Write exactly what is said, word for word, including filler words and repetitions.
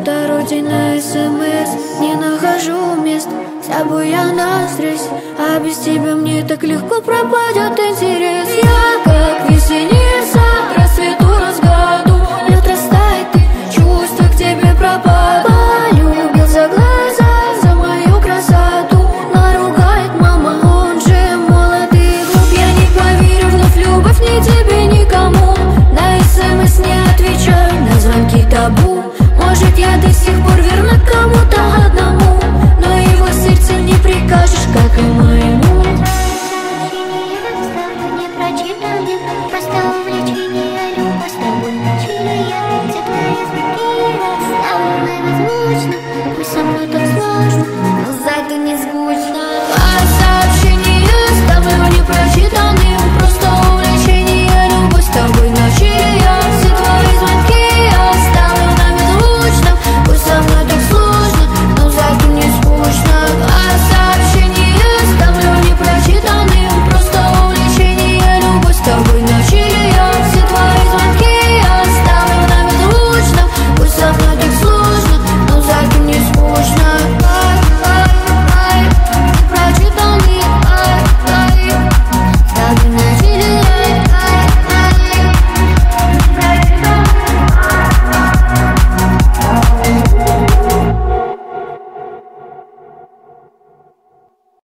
второй день на СМС. Не нахожу мест, с тобой я настрясь, а без тебя мне так легко пропадет интерес. Я как весенний сад, рассвету разгаду, лед растает, и чувства к тебе пропадут. Полюбил за глаза, за мою красоту, наругает мама, он же молод и глуп. Я не поверю вновь любовь ни тебе, никому. На СМС не отвечаю, на звонки табу. Может, я до сих пор верна кому-то одному, но его сердце не прикажешь, как и моему. Не прочитали, просто увлечение, любовь с тобой начали я. Все твои звуки расставлены, возможно, пусть со мной только